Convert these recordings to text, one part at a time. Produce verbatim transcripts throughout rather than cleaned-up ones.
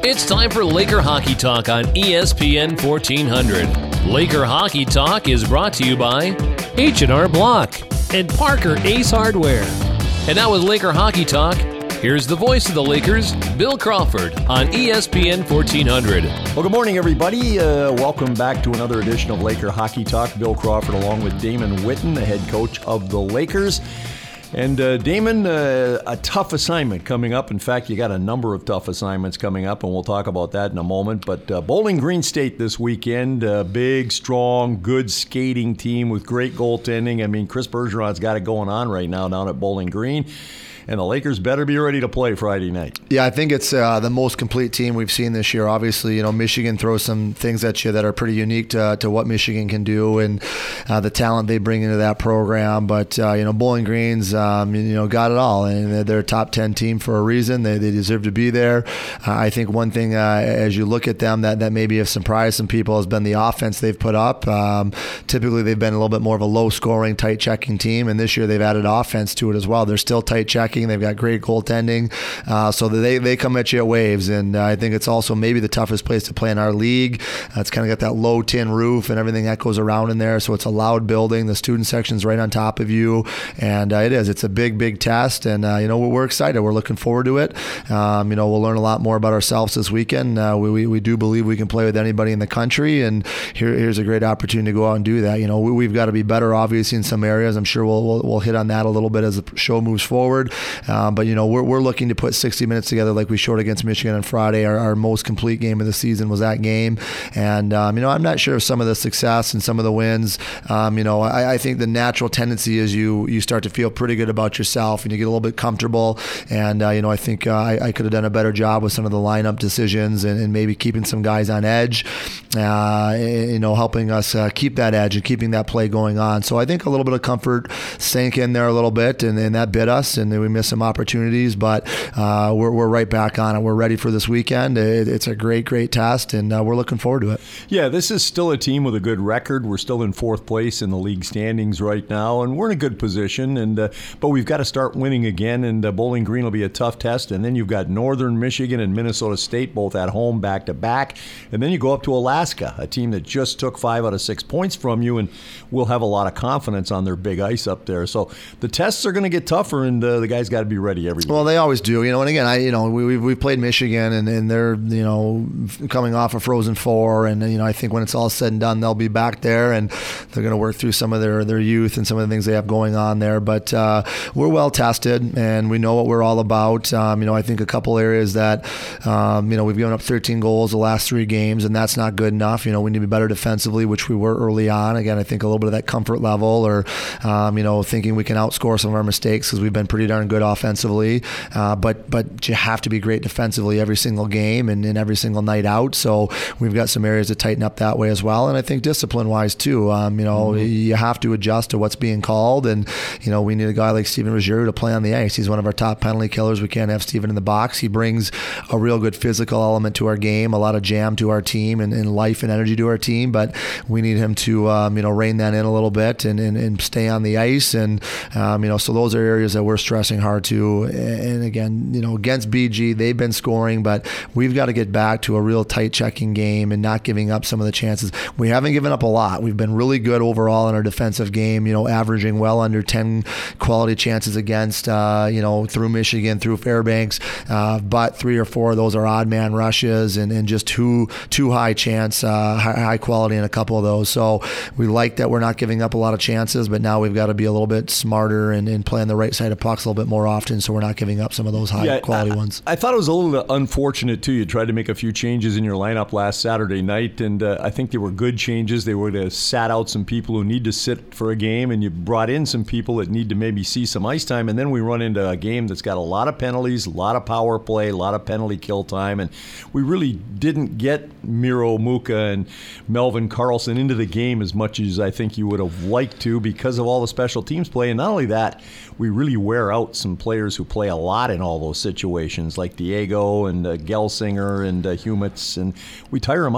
It's time for Laker Hockey Talk on E S P N fourteen hundred. Laker Hockey Talk is brought to you by H and R Block and Parker Ace Hardware. And now with Laker Hockey Talk, here's the voice of the Lakers, Bill Crawford, on E S P N fourteen hundred. Well, good morning, everybody. Uh, welcome back to another edition of Laker Hockey Talk. Bill Crawford along with Damon Whitten, the head coach of the Lakers. And uh, Damon, uh, a tough assignment coming up. In fact, you got a number of tough assignments coming up, and we'll talk about that in a moment. But uh, Bowling Green State this weekend, uh, big, strong, good skating team with great goaltending. I mean, Chris Bergeron's got it going on right now down at Bowling Green. And the Lakers better be ready to play Friday night. Yeah, I think it's uh, the most complete team we've seen this year. Obviously, you know, Michigan throws some things at you that are pretty unique to, to what Michigan can do and uh, the talent they bring into that program. But, uh, you know, Bowling Green's, um, you know, got it all. And they're a top ten team for a reason. They, they deserve to be there. Uh, I think one thing, uh, as you look at them, that, that maybe have surprised some people has been the offense they've put up. Um, typically, they've been a little bit more of a low-scoring, tight-checking team. And this year, they've added offense to it as well. They're still tight-checking. They've got great goaltending, uh, so they they come at you at waves, and uh, I think it's also maybe the toughest place to play in our league. Uh, it's kind of got that low tin roof and everything that goes around in there, so it's a loud building. The student section's right on top of you, and uh, it is. It's a big, big test, and uh, you know we're excited. We're looking forward to it. Um, you know we'll learn a lot more about ourselves this weekend. Uh, we, we we do believe we can play with anybody in the country, and here here's a great opportunity to go out and do that. You know we, we've got to be better, obviously, in some areas. I'm sure we'll we'll, we'll hit on that a little bit as the show moves forward. Um, but you know we're we're looking to put sixty minutes together like we showed against Michigan on Friday. Our, our most complete game of the season was that game, and um, you know I'm not sure if some of the success and some of the wins. Um, you know I, I think the natural tendency is you you start to feel pretty good about yourself and you get a little bit comfortable. And uh, you know I think uh, I, I could have done a better job with some of the lineup decisions and, and maybe keeping some guys on edge. Uh, you know helping us uh, keep that edge and keeping that play going on. So I think a little bit of comfort sank in there a little bit, and, and that bit us, and then we missed some opportunities. But uh, we're we're right back on it. We're ready for this weekend. It, it's a great, great test, and uh, we're looking forward to it. Yeah, this is still a team with a good record. We're still in fourth place in the league standings right now, and we're in a good position. And uh, but we've got to start winning again, and uh, Bowling Green will be a tough test. And then you've got Northern Michigan and Minnesota State both at home back to back, and then you go up to Alaska, a team that just took five out of six points from you, and will have a lot of confidence on their big ice up there. So the tests are going to get tougher, and uh, the guys got to be ready every week. Well, they always do, you know. And again, I, you know, we we've, we've played Michigan, and, and they're, you know, coming off a Frozen Four, and you know, I think when it's all said and done, they'll be back there, and they're going to work through some of their, their youth and some of the things they have going on there. But uh, we're well tested, and we know what we're all about. Um, you know, I think a couple areas that, um, you know, we've given up thirteen goals the last three games, and that's not good enough. You know, we need to be better defensively, which we were early on. Again, I think a little bit of that comfort level, or um, you know, thinking we can outscore some of our mistakes because we've been pretty darn good offensively. Uh, but but you have to be great defensively every single game and, and every single night out. So we've got some areas to tighten up that way as well. And I think discipline-wise too, um, you know, mm-hmm. you have to adjust to what's being called. And, you know, we need a guy like Steven Ruggiero to play on the ice. He's one of our top penalty killers. We can't have Steven in the box. He brings a real good physical element to our game, a lot of jam to our team, and, and life and energy to our team. But we need him to, um, you know, rein that in a little bit and, and, and stay on the ice. And, um, you know, so those are areas that we're stressing hard to. And again, you know, against B G, they've been scoring, but we've got to get back to a real tight checking game and not giving up some of the chances. We haven't given up a lot. We've been really good overall in our defensive game, you know, averaging well under ten quality chances against, uh, you know, through Michigan, through Fairbanks, uh, but three or four of those are odd man rushes and, and just too, too high chance, uh, high, high quality in a couple of those. So we like that we're not giving up a lot of chances, but now we've got to be a little bit smarter and, and play on the right side of pucks a little bit more often so we're not giving up some of those high yeah, quality I, ones. I thought it was a little unfortunate too. You tried to make a few changes in your lineup last Saturday night, and uh, I think they were good changes. They would have sat out some people who need to sit for a game, and you brought in some people that need to maybe see some ice time, and then we run into a game that's got a lot of penalties, a lot of power play, a lot of penalty kill time, and we really didn't get Miro Muka and Melvin Karlsson into the game as much as I think you would have liked to because of all the special teams play. And not only that, we really wear out some players who play a lot in all those situations, like Diego and uh, Gelsinger and uh, Humitz, and we tire them out.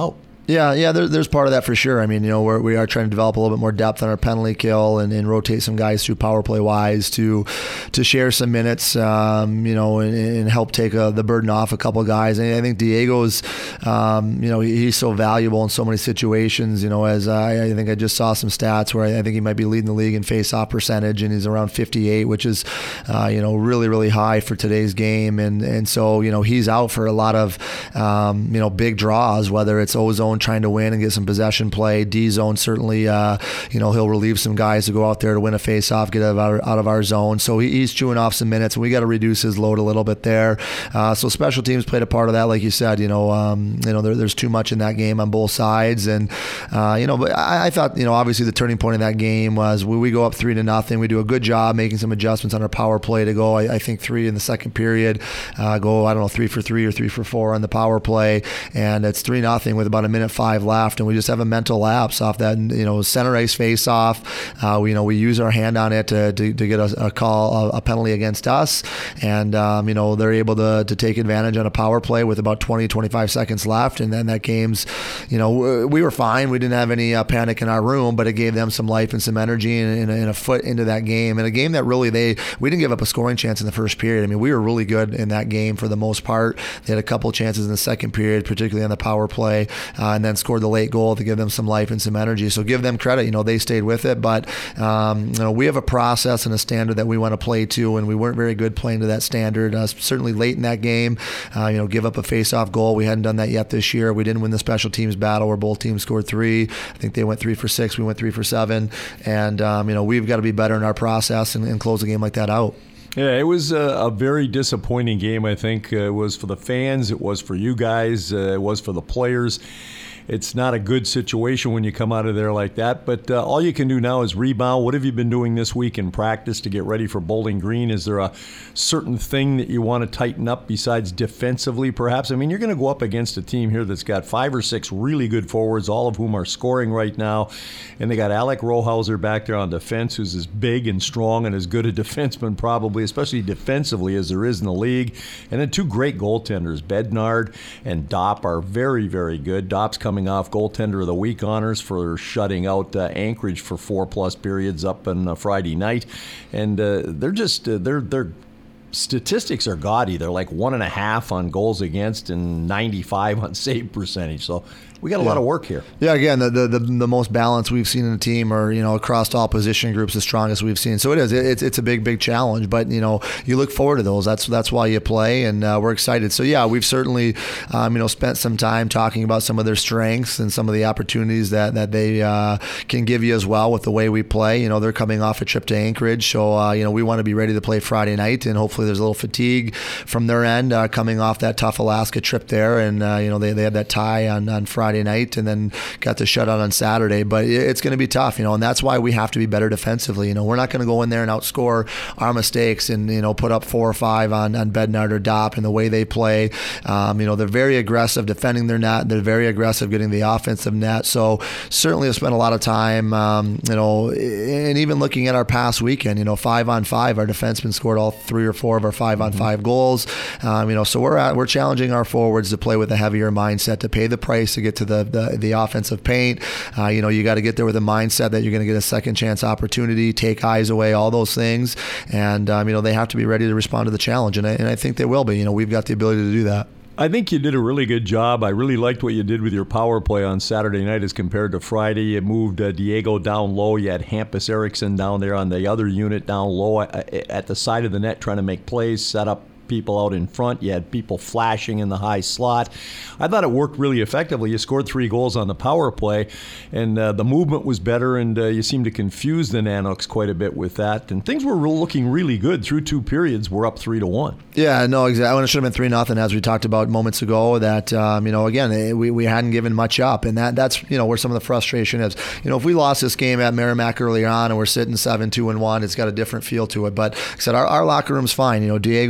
Yeah, yeah, there, there's part of that for sure. I mean, you know, we're, we are trying to develop a little bit more depth on our penalty kill and, and rotate some guys through power play wise to to share some minutes, um, you know, and, and help take a, the burden off a couple of guys. And I think Diego's, um, you know, he, he's so valuable in so many situations. You know, as I, I think I just saw some stats where I, I think he might be leading the league in face-off percentage, and he's around fifty-eight, which is, uh, you know, really, really high for today's game. And and so, you know, he's out for a lot of, um, you know, big draws, whether it's O-zone trying to win and get some possession play. D-zone certainly, uh, you know, he'll relieve some guys to go out there to win a face-off, get out of our, out of our zone. So he, he's chewing off some minutes. We got to reduce his load a little bit there. Uh, so special teams played a part of that, like you said. You know, um, you know, there, there's too much in that game on both sides, and uh, you know, but I, I thought, you know, obviously the turning point of that game was we, we go up three to nothing. We do a good job making some adjustments on our power play to go. I, I think three in the second period, uh, go I don't know three for three or three for four on the power play, and it's three nothing with about a minute five left, and we just have a mental lapse off that, you know, center ice face off. Uh, we, you know, we use our hand on it to, to, to get a, a call, a, a penalty against us, and um, you know, they're able to to take advantage on a power play with about twenty, twenty-five seconds left, and then that game's, you know, we were fine. We didn't have any uh, panic in our room, but it gave them some life and some energy and, and, and a foot into that game, and a game that really they we didn't give up a scoring chance in the first period. I mean, we were really good in that game for the most part. They had a couple chances in the second period, particularly on the power play, uh, and then scored the late goal to give them some life and some energy. So give them credit. You know, they stayed with it, but um, you know, we have a process and a standard that we want to play to, and we weren't very good playing to that standard. Uh, certainly late in that game, uh, you know, give up a face-off goal. We hadn't done that yet this year. We didn't win the special teams battle where both teams scored three. I think they went three for six. We went three for seven, and um, you know, we've got to be better in our process and, and close a game like that out. Yeah, it was a, a very disappointing game, I think. Uh, it was for the fans. It was for you guys. Uh, it was for the players. It's not a good situation when you come out of there like that, but uh, all you can do now is rebound. What have you been doing this week in practice to get ready for Bowling Green? Is there a certain thing that you want to tighten up besides defensively, perhaps? I mean, you're going to go up against a team here that's got five or six really good forwards, all of whom are scoring right now, and they got Alec Rohauser back there on defense, who's as big and strong and as good a defenseman probably, especially defensively, as there is in the league. And then two great goaltenders, Bednard and Dopp, are very, very good. Dopp's coming off goaltender of the week honors for shutting out uh, Anchorage for four plus periods up on uh, Friday night, and uh, they're just uh, they're they're statistics are gaudy. They're like one and a half on goals against and ninety-five on save percentage. So we got a yeah. lot of work here. Yeah, again, the, the the the most balance we've seen in the team, or you know, across all position groups, the strongest we've seen. So it is. It's it's a big big challenge, but you know, you look forward to those. That's that's why you play, and uh, we're excited. So yeah, we've certainly um, you know spent some time talking about some of their strengths and some of the opportunities that that they uh, can give you as well with the way we play. You know, they're coming off a trip to Anchorage, so uh, you know we want to be ready to play Friday night, and hopefully there's a little fatigue from their end uh, coming off that tough Alaska trip there, and uh, you know they they had that tie on on Friday night, and then got the shutout on Saturday. But it's going to be tough, you know, and that's why we have to be better defensively. You know, we're not going to go in there and outscore our mistakes and, you know, put up four or five on, on Bednard or Dopp and the way they play. Um, you know, they're very aggressive defending their net. They're very aggressive getting the offensive net. So certainly I've spent a lot of time, um, you know, and even looking at our past weekend, you know, five on five, our defensemen scored all three or four of our five on five goals. Um, you know, so we're at, we're challenging our forwards to play with a heavier mindset, to pay the price to get to the, the, the offensive paint. Uh, you know, you got to get there with a mindset that you're going to get a second chance opportunity, take eyes away, all those things. And, um, you know, they have to be ready to respond to the challenge. And I, and I think they will be. You know, we've got the ability to do that. I think you did a really good job. I really liked what you did with your power play on Saturday night as compared to Friday. You moved uh, Diego down low. You had Hampus Eriksson down there on the other unit down low at the side of the net trying to make plays, set up people out in front. You had people flashing in the high slot. I thought it worked really effectively. You scored three goals on the power play, and uh, the movement was better, and uh, you seemed to confuse the Nanoks quite a bit with that. And things were re- looking really good through two periods. We're up three to one. Yeah, no, exactly. It should have been three nothing, as we talked about moments ago. That um, you know, again, we, we hadn't given much up, and that that's you know where some of the frustration is. You know, if we lost this game at Merrimack earlier on, and we're sitting seven two and one, it's got a different feel to it. But like I said, our, our locker room's fine. You know, Diego did a good job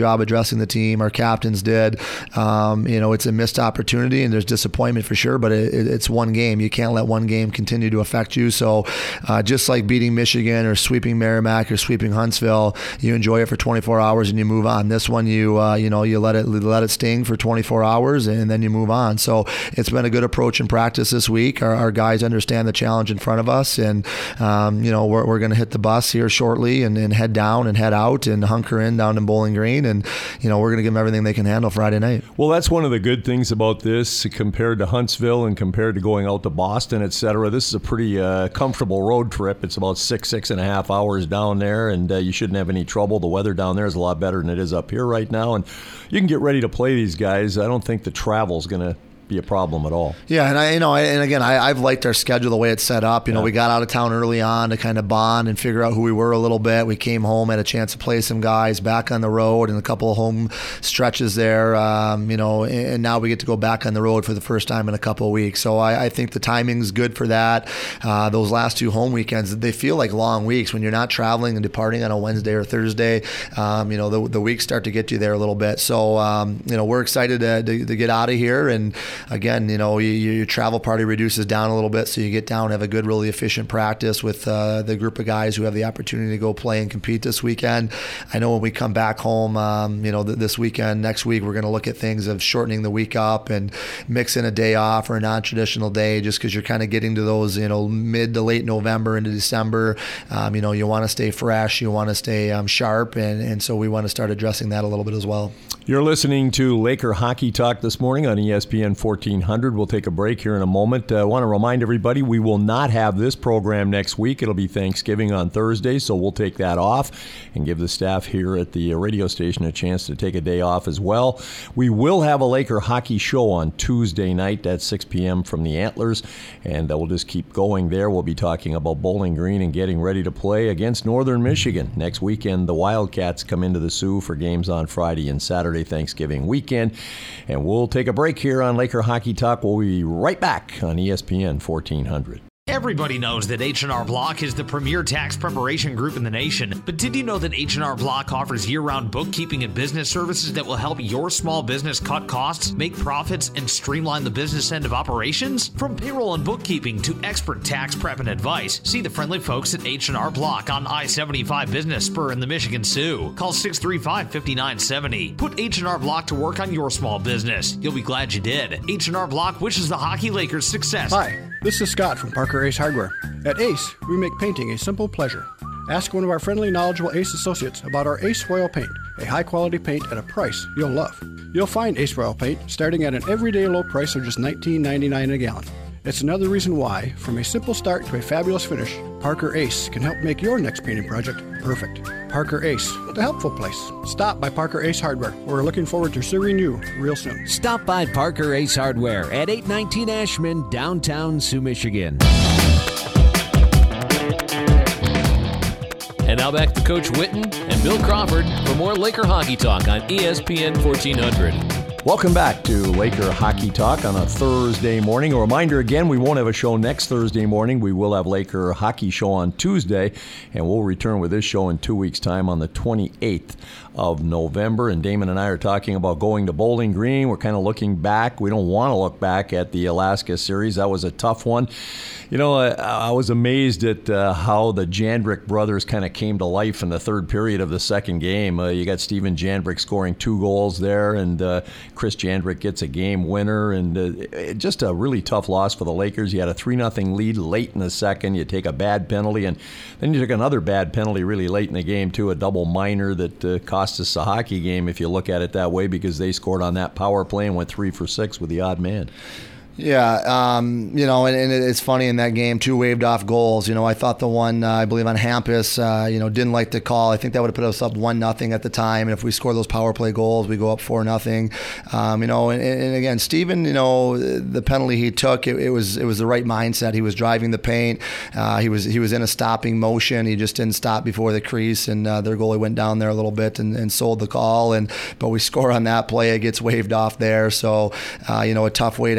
job addressing the team. Our captains did. Um, you know, it's a missed opportunity, and there's disappointment for sure, but it, it, it's one game. You can't let one game continue to affect you. So uh, just like beating Michigan or sweeping Merrimack or sweeping Huntsville, you enjoy it for twenty-four hours and you move on. This one, you uh, you know, you let it let it sting for twenty-four hours and then you move on. So it's been a good approach in practice this week. Our, our guys understand the challenge in front of us, and um, you know, we're, we're going to hit the bus here shortly and, and head down and head out and hunker in down in Bowling Green, and you know, we're going to give them everything they can handle Friday night. Well, that's one of the good things about this compared to Huntsville and compared to going out to Boston, et cetera. This is a pretty uh, comfortable road trip. It's about six, six and a half hours down there, and uh, you shouldn't have any trouble. The weather down there is a lot better than it is up here right now, and you can get ready to play these guys. I don't think the travel's going to be a problem at all. Yeah, and I, you know, I, and again, I, I've liked our schedule the way it's set up. You know, yeah. we got out of town early on to kind of bond and figure out who we were a little bit. We came home, had a chance to play some guys back on the road, and a couple of home stretches there. Um, you know, and now we get to go back on the road for the first time in a couple of weeks. So I, I think the timing's good for that. Uh, those last two home weekends, they feel like long weeks when you're not traveling and departing on a Wednesday or Thursday. Um, you know, the, the weeks start to get you there a little bit. So um, you know, we're excited to, to, to get out of here. And again, you know, you, your travel party reduces down a little bit, so you get down, have a good, really efficient practice with uh, the group of guys who have the opportunity to go play and compete this weekend. I know when we come back home, um, you know, th- this weekend, next week, we're going to look at things of shortening the week up and mix in a day off or a non-traditional day, just because you're kind of getting to those, you know, mid to late November into December. Um, you know, you want to stay fresh, you want to stay um, sharp, and, and so we want to start addressing that a little bit as well. You're listening to Laker Hockey Talk this morning on E S P N fourteen hundred. We'll take a break here in a moment. I uh, want to remind everybody we will not have this program next week. It'll be Thanksgiving on Thursday, so we'll take that off and give the staff here at the radio station a chance to take a day off as well. We will have a Laker hockey show on Tuesday night at six p.m. from the Antlers, and uh, we'll just keep going there. We'll be talking about Bowling Green and getting ready to play against Northern Michigan. Next weekend, the Wildcats come into the Sioux for games on Friday and Saturday, Thanksgiving weekend. And we'll take a break here on Laker Hockey Talk. We'll be right back on E S P N fourteen hundred. Everybody knows that H and R Block is the premier tax preparation group in the nation. But did you know that H and R Block offers year-round bookkeeping and business services that will help your small business cut costs, make profits, and streamline the business end of operations? From payroll and bookkeeping to expert tax prep and advice, see the friendly folks at H and R Block on I seventy-five Business Spur in the Michigan Sioux. Call six three five, five nine seven zero. Put H and R Block to work on your small business. You'll be glad you did. H and R Block wishes the Hockey Lakers success. Hi, this is Scott from Parker Ace Hardware. At Ace, we make painting a simple pleasure. Ask one of our friendly, knowledgeable Ace associates about our Ace Royal Paint, a high-quality paint at a price you'll love. You'll find Ace Royal Paint starting at an everyday low price of just nineteen ninety-nine a gallon. It's another reason why, from a simple start to a fabulous finish, Parker Ace can help make your next painting project perfect. Parker Ace, the helpful place. Stop by Parker Ace Hardware. We're looking forward to serving you real soon. Stop by Parker Ace Hardware at eight nineteen Ashman, downtown Sioux, Michigan. And now back to Coach Witten and Bill Crawford for more Laker Hockey Talk on E S P N fourteen hundred. Welcome back to Laker Hockey Talk on a Thursday morning. A reminder again, we won't have a show next Thursday morning. We will have Laker Hockey Show on Tuesday, and we'll return with this show in two weeks' time on the twenty-eighth of November. And Damon and I are talking about going to Bowling Green. We're kind of looking back. We don't want to look back at the Alaska series. That was a tough one. You know, I, I was amazed at uh, how the Jandrick brothers kind of came to life in the third period of the second game. Uh, you got Steven Jandrick scoring two goals there, and uh, Chris Jandrick gets a game winner, and uh, it, just a really tough loss for the Lakers. You had a three nothing lead late in the second. You take a bad penalty, and then you took another bad penalty really late in the game, too, a double minor that uh, cost us a hockey game, if you look at it that way, because they scored on that power play and went three for six with the odd man. Yeah, um, you know, and, and it's funny in that game, two waved off goals. You know, I thought the one, uh, I believe on Hampus, uh, you know, didn't like the call. I think that would have put us up one nothing at the time. And if we score those power play goals, we go up four nothing. Um, you know, and, and again, Steven, you know, the penalty he took, it, it was it was the right mindset. He was driving the paint. Uh, he was he was in a stopping motion. He just didn't stop before the crease, and uh, their goalie went down there a little bit and, and sold the call. And but we score on that play, it gets waved off there. So, uh, you know, a tough way to handle some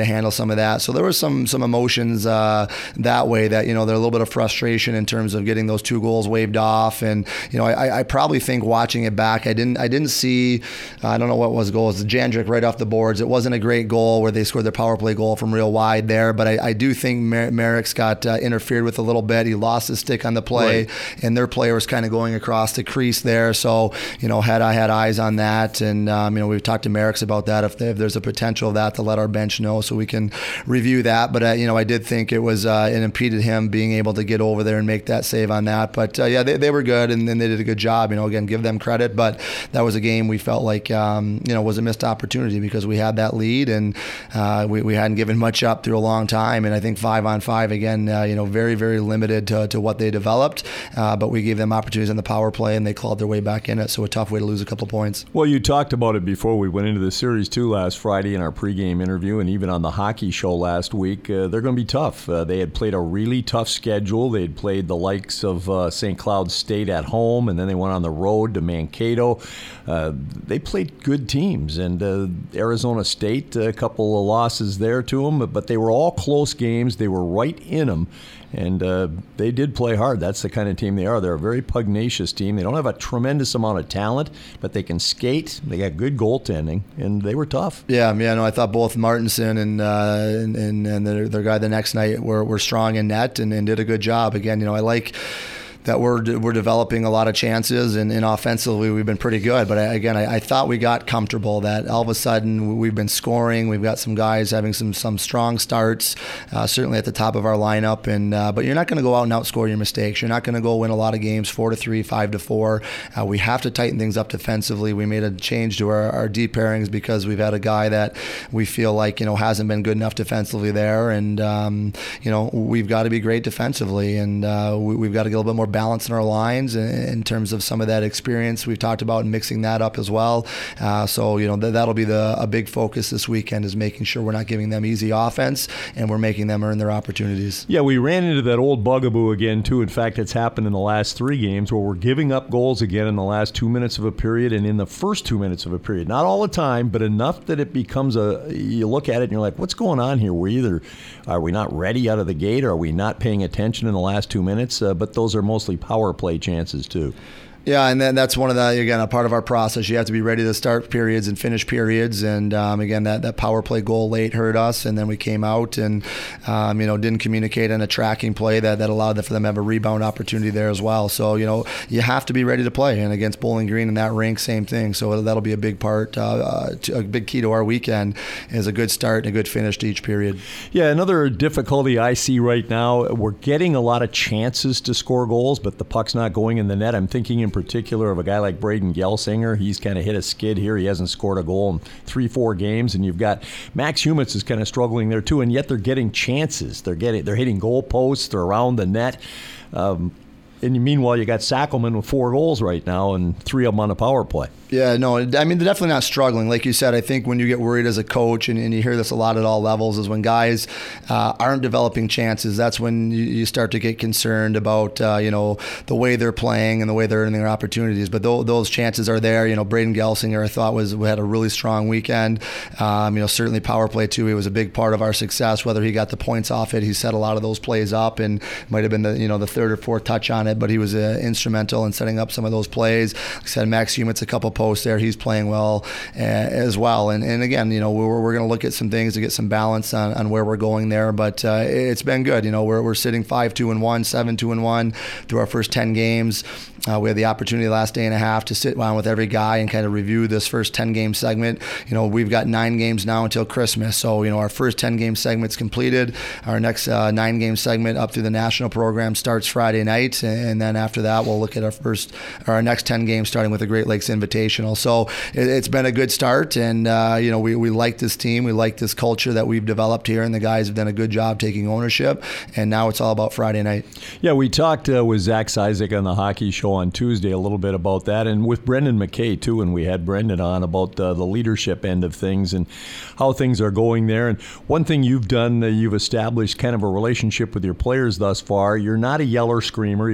some of that. So there was some some emotions uh, that way that, you know, there's a little bit of frustration in terms of getting those two goals waved off. And, you know, I, I probably think watching it back, I didn't I didn't see, uh, I don't know what was the goal. It was Jandrik right off the boards. It wasn't a great goal where they scored their power play goal from real wide there, but I, I do think Mer- Merrick's got uh, interfered with a little bit. He lost his stick on the play, right. And their player was kind of going across the crease there. So, you know, had I had eyes on that, and, um, you know, we've talked to Merrick's about that, if, they, if there's a potential of that, to let our bench know so we can review that. But, uh, you know, I did think it was, uh, it impeded him being able to get over there and make that save on that. But, uh, yeah, they, they were good, and then they did a good job. You know, again, give them credit. But that was a game we felt like, um, you know, was a missed opportunity because we had that lead, and uh, we, we hadn't given much up through a long time. And I think five on five, again, uh, you know, very, very limited to, to what they developed. Uh, but we gave them opportunities in the power play, and they clawed their way back in it. So a tough way to lose a couple points. Well, you talked about it before we went into the series, too, last Friday in our pregame interview, and even on the hockey show last week. Uh, they're going to be tough. Uh, they had played a really tough schedule. They had played the likes of uh, Saint Cloud State at home, and then they went on the road to Mankato. Uh, they played good teams, and uh, Arizona State, a couple of losses there to them, but they were all close games. They were right in them. And uh, they did play hard. That's the kind of team they are. They're a very pugnacious team. They don't have a tremendous amount of talent, but they can skate. They got good goaltending, and they were tough. Yeah, yeah. No, I thought both Martinson and uh, and and, and their, their guy the next night were, were strong in net and, and did a good job. Again, you know, I like that we're we're developing a lot of chances, and, and offensively we've been pretty good. But I, again, I, I thought we got comfortable that all of a sudden we've been scoring. We've got some guys having some some strong starts, uh, certainly at the top of our lineup. And uh, but you're not going to go out and outscore your mistakes. You're not going to go win a lot of games four to three, five to four. Uh, we have to tighten things up defensively. We made a change to our, our deep pairings because we've had a guy that we feel like, you know, hasn't been good enough defensively there. And um, you know, we've got to be great defensively, and uh, we, we've got to get a little bit more balance in our lines in terms of some of that experience we've talked about and mixing that up as well. Uh, so, you know, th- that'll be the a big focus this weekend, is making sure we're not giving them easy offense and we're making them earn their opportunities. Yeah, we ran into that old bugaboo again, too. In fact, it's happened in the last three games where we're giving up goals again in the last two minutes of a period and in the first two minutes of a period. Not all the time, but enough that it becomes a, you look at it and you're like, what's going on here? We're either, are we not ready out of the gate, or are we not paying attention in the last two minutes? Uh, but those are mostly power play chances too. Yeah, and then that's one of the, again, a part of our process. You have to be ready to start periods and finish periods. And, um, again, that, that power play goal late hurt us. And then we came out and, um, you know, didn't communicate on a tracking play that, that allowed for them to have a rebound opportunity there as well. So, you know, you have to be ready to play. And against Bowling Green in that rink, same thing. So that'll be a big part, uh, to, a big key to our weekend, is a good start and a good finish to each period. Yeah, another difficulty I see right now, we're getting a lot of chances to score goals, but the puck's not going in the net. I'm thinking in particular of a guy like Braden Gelsinger. He's kind of hit a skid here. He hasn't scored a goal in three, four games, and you've got Max Humitz is kind of struggling there too, and yet they're getting chances. They're getting, they're hitting goal posts. They're around the net. Um, and meanwhile, you got Sackelman with four goals right now, and three of them on the power play. Yeah, no, I mean, they're definitely not struggling. Like you said, I think when you get worried as a coach, and, and you hear this a lot at all levels, is when guys uh, aren't developing chances. That's when you, you start to get concerned about, uh, you know, the way they're playing and the way they're earning their opportunities. But th- those chances are there. You know, Braden Gelsinger, I thought, was had a really strong weekend. Um, you know, certainly power play, too. He was a big part of our success, whether he got the points off it. He set a lot of those plays up, and might have been the, you know, the third or fourth touch on it, but he was uh, instrumental in setting up some of those plays. Like I said, Max Humitz, a couple posts there. He's playing well uh, as well. And and again, you know, we're we're going to look at some things to get some balance on, on where we're going there. But uh, it's been good. You know, we're we're sitting five two and one, seven two and one through our first ten games. Uh, we had the opportunity last day and a half to sit down with every guy and kind of review this first ten game segment. You know, we've got nine games now until Christmas. So, you know, our first ten game segment's completed. Our next uh, nine game segment up through the national program starts Friday night. And then after that, we'll look at our first, or our next ten games starting with the Great Lakes Invitational. So it, it's been a good start. And, uh, you know, we, we like this team. We like this culture that we've developed here. And the guys have done a good job taking ownership. And now it's all about Friday night. Yeah, we talked uh, with Zach Sizek on the hockey show on Tuesday a little bit about that, and with Brendan McKay too, and we had Brendan on about uh, the leadership end of things and how things are going there. And one thing you've done, uh, you've established kind of a relationship with your players thus far. You're not a yeller screamer. You're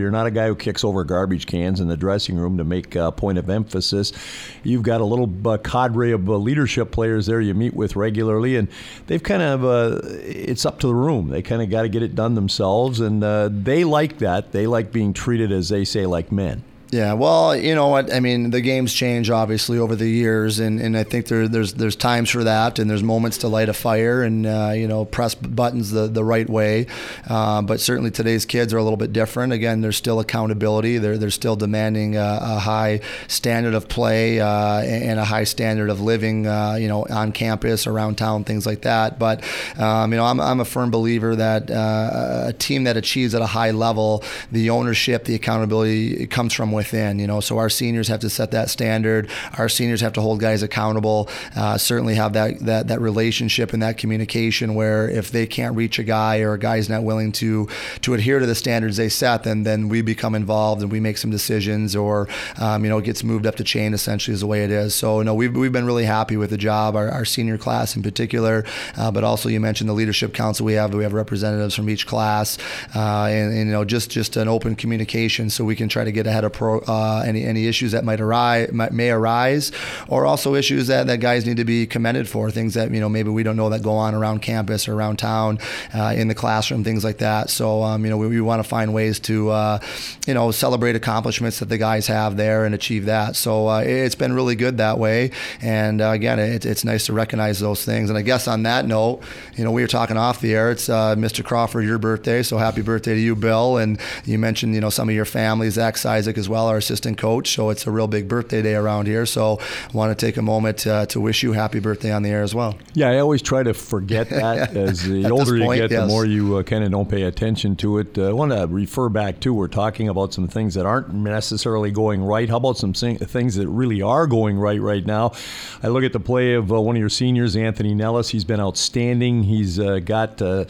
You're not a guy who kicks over garbage cans in the dressing room to make a point of emphasis. You've got a little uh, cadre of uh, leadership players there you meet with regularly, and they've kind of, uh, it's up to the room. They kind of got to get it done themselves, and uh, they like that. They like being treated, as they say, like men. Yeah, well, you know what? I mean, the games change obviously over the years, and, and I think there, there's there's times for that, and there's moments to light a fire and uh, you know press buttons the, the right way. Uh, but certainly today's kids are a little bit different. Again, there's still accountability. They're they're still demanding a, a high standard of play uh, and a high standard of living, uh, you know, on campus, around town, things like that. But um, you know, I'm I'm a firm believer that uh, a team that achieves at a high level, the ownership, the accountability, it comes from within, you know, so our seniors have to set that standard. Our seniors have to hold guys accountable, uh, certainly have that, that that relationship and that communication where if they can't reach a guy or a guy's not willing to to adhere to the standards they set, then then we become involved and we make some decisions, or um, you know, it gets moved up the chain, essentially is the way it is. So no, we've, we've been really happy with the job, our, our senior class in particular, uh, but also you mentioned the leadership council we have. We have representatives from each class, uh, and, and you know, just just an open communication so we can try to get ahead of pro Uh, any any issues that might arise might, may arise, or also issues that, that guys need to be commended for, things that you know maybe we don't know that go on around campus or around town, uh, in the classroom, things like that. So um, you know we, we want to find ways to uh, you know celebrate accomplishments that the guys have there and achieve that. So uh, it's been really good that way. And uh, again, it, it's nice to recognize those things. And I guess on that note, you know we were talking off the air. It's uh, Mister Crawford, your birthday, so happy birthday to you, Bill. And you mentioned you know some of your family, Zach Isaac as well, our assistant coach, so it's a real big birthday day around here. So I want to take a moment uh, to wish you happy birthday on the air as well. Yeah, I always try to forget that. As the older point, you get, yes. the more you uh, kind of don't pay attention to it. Uh, I want to refer back to, we're talking about some things that aren't necessarily going right. How about some things that really are going right right now? I look at the play of uh, one of your seniors, Anthony Nellis. He's been outstanding. He's uh, got uh,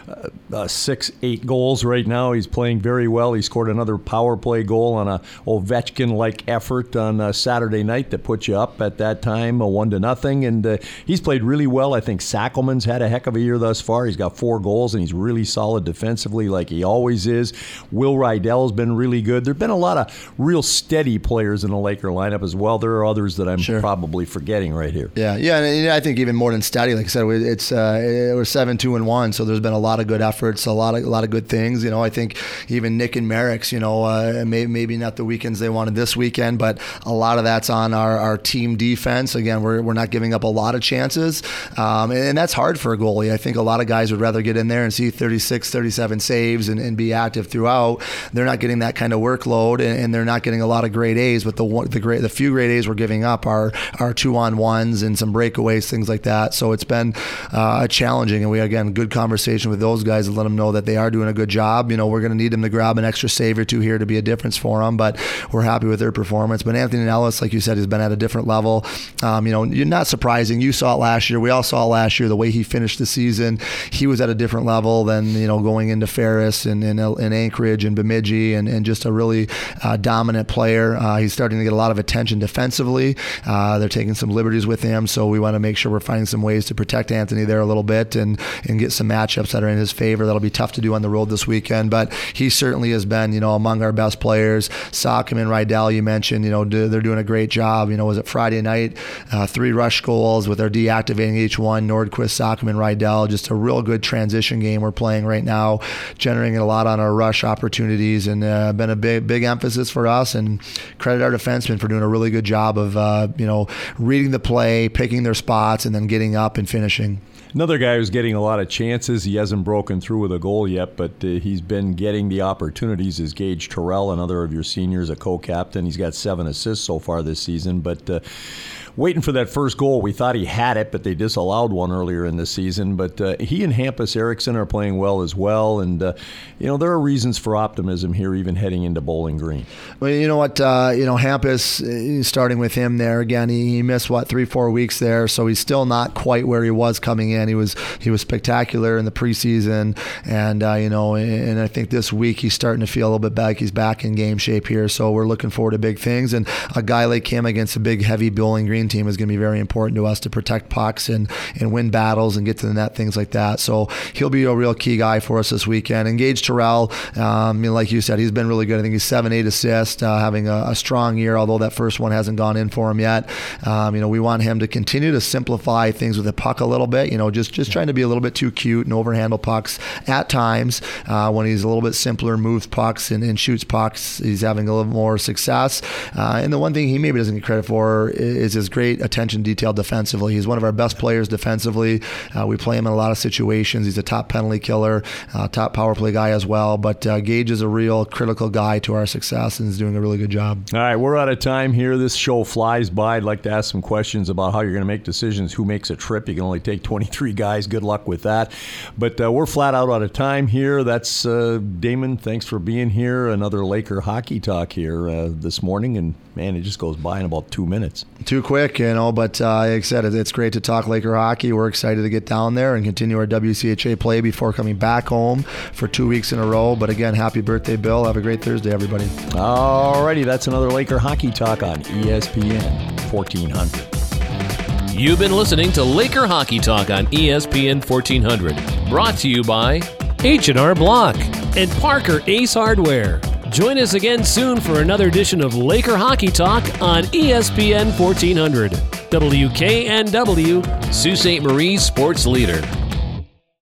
uh, six, eight goals right now. He's playing very well. He scored another power play goal on a Ovechkin-like effort on uh, Saturday night that put you up at that time, uh, one to nothing. And uh, he's played really well. I think Sackelman's had a heck of a year thus far. He's got four goals, and he's really solid defensively like he always is. Will Rydell's been really good. There have been a lot of real steady players in the Laker lineup as well. There are others that I'm sure. probably forgetting right here. Yeah, yeah, and I think even more than steady. Like I said, it's uh, it was seven, two, and one. So there's been a lot of good efforts, a lot of a lot of good things. You know, I think even Nick and Merrick's. You know, uh, maybe, maybe not the weekends they wanted this weekend, but a lot of that's on our, our team defense. Again, we're we're not giving up a lot of chances, um, and, and that's hard for a goalie. I think a lot of guys would rather get in there and see thirty-six, thirty-seven saves and, and be active throughout. They're not getting that kind of workload, and, and they're not getting a lot of grade A's. But the one, the great the few grade A's we're giving up are are two on ones and some breakaways, things like that. So it's been uh, challenging, and we again good conversation with those guys and let them know that they are doing a good job. You know, we're going to need them to grab an extra save or two here to be a difference for them, but we're happy with their performance. But Anthony Nellis, like you said, has been at a different level. Um, you know, you're not surprising. You saw it last year. We all saw it last year. The way he finished the season, he was at a different level than you know going into Ferris and in Anchorage and Bemidji, and, and just a really uh, dominant player. Uh, he's starting to get a lot of attention defensively. Uh, they're taking some liberties with him, so we want to make sure we're finding some ways to protect Anthony there a little bit and and get some matchups that are in his favor. That'll be tough to do on the road this weekend, but he certainly has been you know among our best players. Sockman and Rydell, you mentioned, you know, do, they're doing a great job. You know, was it Friday night? Uh, three rush goals with our deactivating each one. Nordquist, Sockman, Rydell, just a real good transition game we're playing right now, generating a lot on our rush opportunities, and uh, been a big, big emphasis for us. And credit our defensemen for doing a really good job of, uh, you know, reading the play, picking their spots, and then getting up and finishing. Another guy who's getting a lot of chances. He hasn't broken through with a goal yet, but uh, he's been getting the opportunities is Gage Terrell, another of your seniors, a co-captain. He's got seven assists so far this season, but uh, waiting for that first goal. We thought he had it, but they disallowed one earlier in the season. But uh, he and Hampus Eriksson are playing well as well, and uh, you know there are reasons for optimism here, even heading into Bowling Green. Well, you know what, uh, you know Hampus, starting with him there again, he, he missed what three, four weeks there, so he's still not quite where he was coming in. He was he was spectacular in the preseason, and uh, you know, and I think this week he's starting to feel a little bit back. He's back in game shape here, so we're looking forward to big things. And a guy like him against a big, heavy Bowling Green lane team is going to be very important to us to protect pucks and, and win battles and get to the net, things like that. So he'll be a real key guy for us this weekend. And Gage Terrell, um, you know, like you said, he's been really good. I think he's seven, eight assists, uh, having a, a strong year, although that first one hasn't gone in for him yet. Um, you know, we want him to continue to simplify things with the puck a little bit, you know, just, just trying to be a little bit too cute and overhandle pucks at times. Uh, when he's a little bit simpler, moves pucks and, and shoots pucks, he's having a little more success. Uh, and the one thing he maybe doesn't get credit for is his great attention to detail defensively. He's one of our best players defensively. Uh, we play him in a lot of situations. He's a top penalty killer, uh, top power play guy as well. But uh, Gage is a real critical guy to our success and is doing a really good job. All right, we're out of time here. This show flies by. I'd like to ask some questions about how you're going to make decisions. Who makes a trip? You can only take twenty-three guys. Good luck with that. But uh, we're flat out out of time here. That's uh, Damon. Thanks for being here. Another Laker hockey talk here uh, this morning. And man, it just goes by in about two minutes. Too quick, you know, but uh, like I said, it's great to talk Laker hockey. We're excited to get down there and continue our W C H A play before coming back home for two weeks in a row. But again, happy birthday, Bill. Have a great Thursday, everybody. All righty, that's another Laker hockey talk on E S P N fourteen hundred. You've been listening to Laker Hockey Talk on E S P N fourteen hundred. Brought to you by H and R Block and Parker Ace Hardware. Join us again soon for another edition of Laker Hockey Talk on E S P N fourteen hundred. W K N W, Sault Ste. Marie Sports Leader.